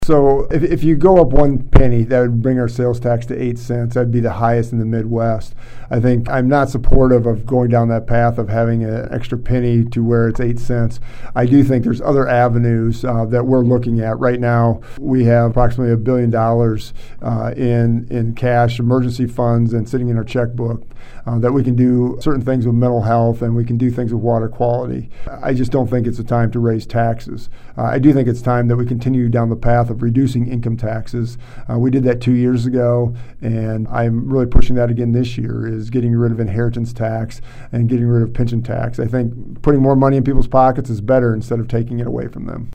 So if you go up 1 penny, that would bring our sales tax to 8 cents. That'd be the highest in the Midwest. I think I'm not supportive of going down that path of having an extra penny to where it's 8 cents. I do think there's other avenues that we're looking at. Right now, we have approximately $1 billion in cash, emergency funds, and sitting in our checkbook that we can do certain things with mental health and we can do things with water quality. I just don't think it's a time to raise taxes. I do think it's time that we continue down the path of reducing income taxes. We did that 2 years ago, and I'm really pushing that again this year, is getting rid of inheritance tax and getting rid of pension tax. I think putting more money in people's pockets is better instead of taking it away from them.